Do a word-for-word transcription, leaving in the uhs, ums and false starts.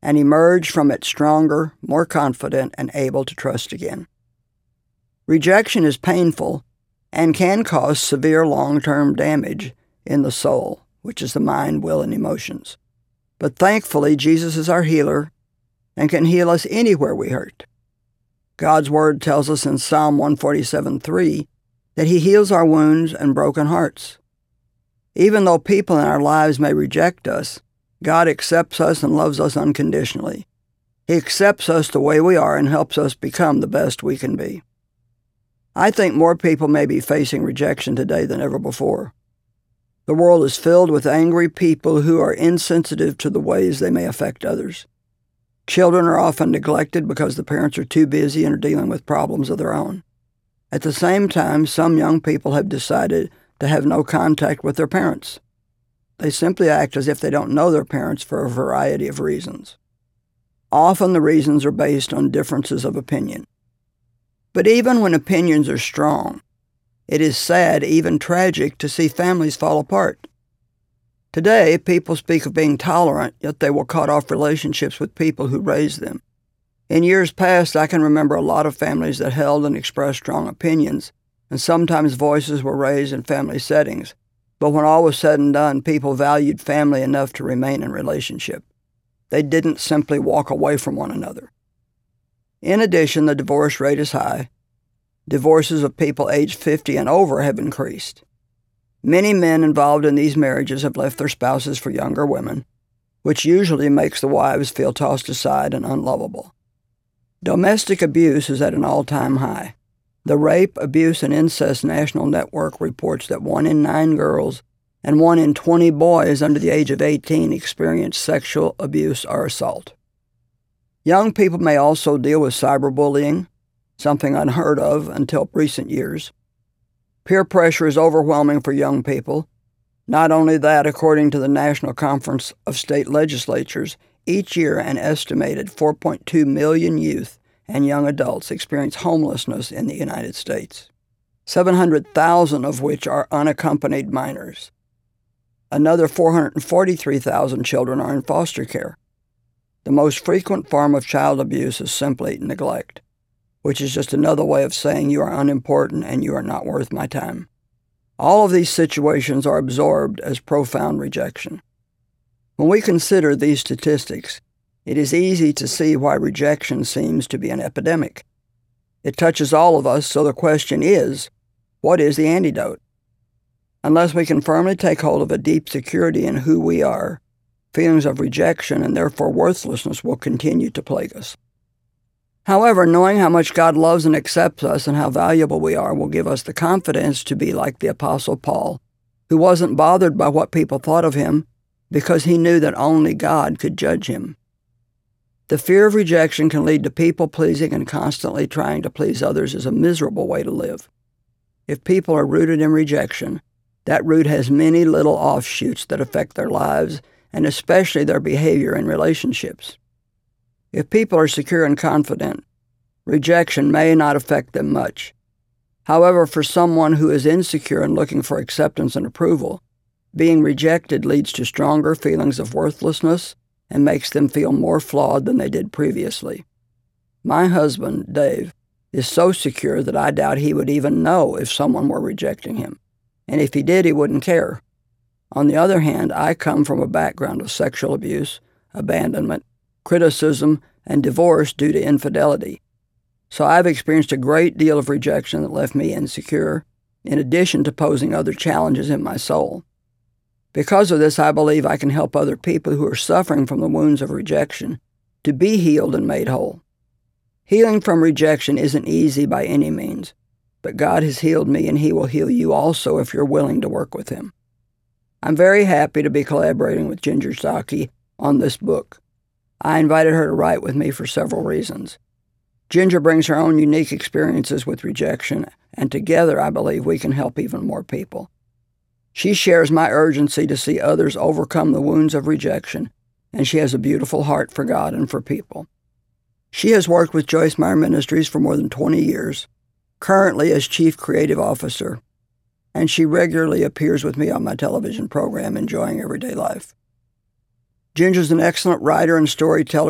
and emerge from it stronger, more confident, and able to trust again. Rejection is painful and can cause severe long-term damage in the soul, which is the mind, will, and emotions. But thankfully, Jesus is our healer and can heal us anywhere we hurt. God's Word tells us in Psalm one forty-seven three that He heals our wounds and broken hearts. Even though people in our lives may reject us, God accepts us and loves us unconditionally. He accepts us the way we are and helps us become the best we can be. I think more people may be facing rejection today than ever before. The world is filled with angry people who are insensitive to the ways they may affect others. Children are often neglected because the parents are too busy and are dealing with problems of their own. At the same time, some young people have decided to have no contact with their parents. They simply act as if they don't know their parents for a variety of reasons. Often the reasons are based on differences of opinion. But even when opinions are strong, it is sad, even tragic, to see families fall apart. Today, people speak of being tolerant, yet they will cut off relationships with people who raised them. In years past, I can remember a lot of families that held and expressed strong opinions, and sometimes voices were raised in family settings. But when all was said and done, people valued family enough to remain in relationship. They didn't simply walk away from one another. In addition, the divorce rate is high. Divorces of people aged fifty and over have increased. Many men involved in these marriages have left their spouses for younger women, which usually makes the wives feel tossed aside and unlovable. Domestic abuse is at an all-time high. The Rape, Abuse, and Incest National Network reports that one in nine girls and one in twenty boys under the age of eighteen experience sexual abuse or assault. Young people may also deal with cyberbullying, something unheard of until recent years. Peer pressure is overwhelming for young people. Not only that, according to the National Conference of State Legislatures, each year an estimated four point two million youth and young adults experience homelessness in the United States, seven hundred thousand of which are unaccompanied minors. Another four hundred forty-three thousand children are in foster care. The most frequent form of child abuse is simply neglect, which is just another way of saying you are unimportant and you are not worth my time. All of these situations are absorbed as profound rejection. When we consider these statistics, it is easy to see why rejection seems to be an epidemic. It touches all of us, so the question is, what is the antidote? Unless we can firmly take hold of a deep security in who we are, feelings of rejection and therefore worthlessness will continue to plague us. However, knowing how much God loves and accepts us and how valuable we are will give us the confidence to be like the Apostle Paul, who wasn't bothered by what people thought of him because he knew that only God could judge him. The fear of rejection can lead to people-pleasing, and constantly trying to please others is a miserable way to live. If people are rooted in rejection, that root has many little offshoots that affect their lives and especially their behavior in relationships. If people are secure and confident, rejection may not affect them much. However, for someone who is insecure and looking for acceptance and approval, being rejected leads to stronger feelings of worthlessness and makes them feel more flawed than they did previously. My husband, Dave, is so secure that I doubt he would even know if someone were rejecting him, and if he did, he wouldn't care. On the other hand, I come from a background of sexual abuse, abandonment, criticism, and divorce due to infidelity. So I've experienced a great deal of rejection that left me insecure, in addition to posing other challenges in my soul. Because of this, I believe I can help other people who are suffering from the wounds of rejection to be healed and made whole. Healing from rejection isn't easy by any means, but God has healed me and He will heal you also if you're willing to work with Him. I'm very happy to be collaborating with Ginger Psaki on this book. I invited her to write with me for several reasons. Ginger brings her own unique experiences with rejection, and together I believe we can help even more people. She shares my urgency to see others overcome the wounds of rejection, and she has a beautiful heart for God and for people. She has worked with Joyce Meyer Ministries for more than twenty years, currently as Chief Creative Officer, and she regularly appears with me on my television program, Enjoying Everyday Life. Ginger's an excellent writer and storyteller